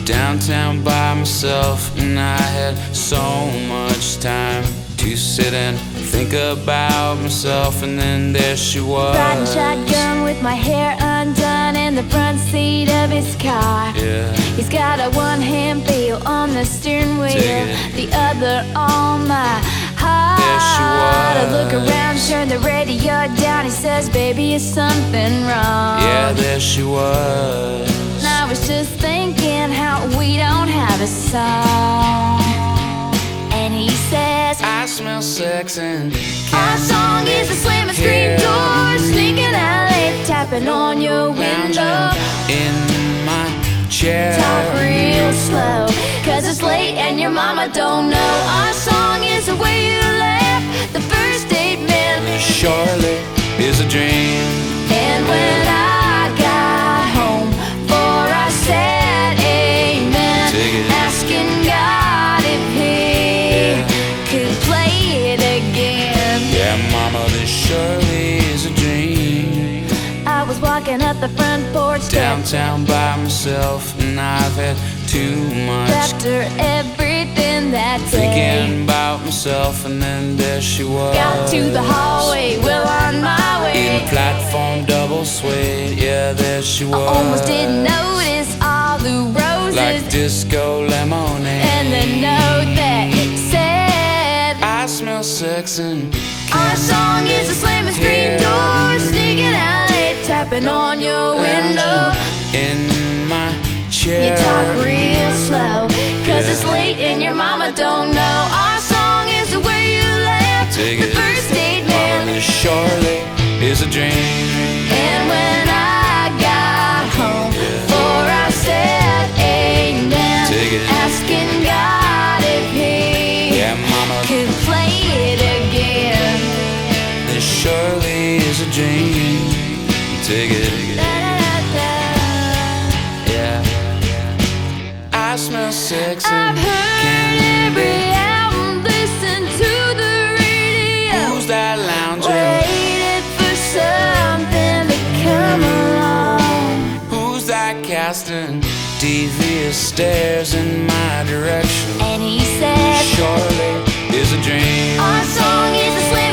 downtown by myself, and I had so much time to sit and think about myself. And then there she was, riding shotgun with my hair undone in the front seat of his car. Yeah. He's got a one-hand feel on the steering wheel, the other on my heart. There she was. I look around, turn the radio down. He says, baby, is something wrong? Yeah, there she was. And I was just thinking how we don't have a song. And he says, I smell sex and our song is a slamming screen door, sneaking out late, tapping on your window. In my chair, Talk real slow, cause it's late and your mama don't know. Our song is the way you left the first date meant. surely is a dream. And when I got home, for I said amen, asking God if he could play it again. Yeah, mama, this surely is a dream. I was walking up the front porch steps Downtown by myself, and I've had too much. after everything that day. Thinking about myself, and then there she was. Got to the hallway, well on my way. In a platform double suede, yeah, there she was. I almost didn't notice all the roses, like disco lemonade. and the note that said, I smell sex and our song is a slamming screen door, sneaking out late, tapping on your window. in my chair. You talk real slow, cause it's late and your mama don't know. Our song is the way you left the first date Mama, man. this surely is a dream. And when I got home, for I said amen, asking God if he Yeah, mama, could play it again. this surely is a dream. Take it. Da-da-da-da. Yeah. I smell sex I've and heard candy. every album, listened to the radio, Who's that lounging? waited for something to come along. Who's that casting devious stares in my direction? And he said, Surely is a dream. our song is a slam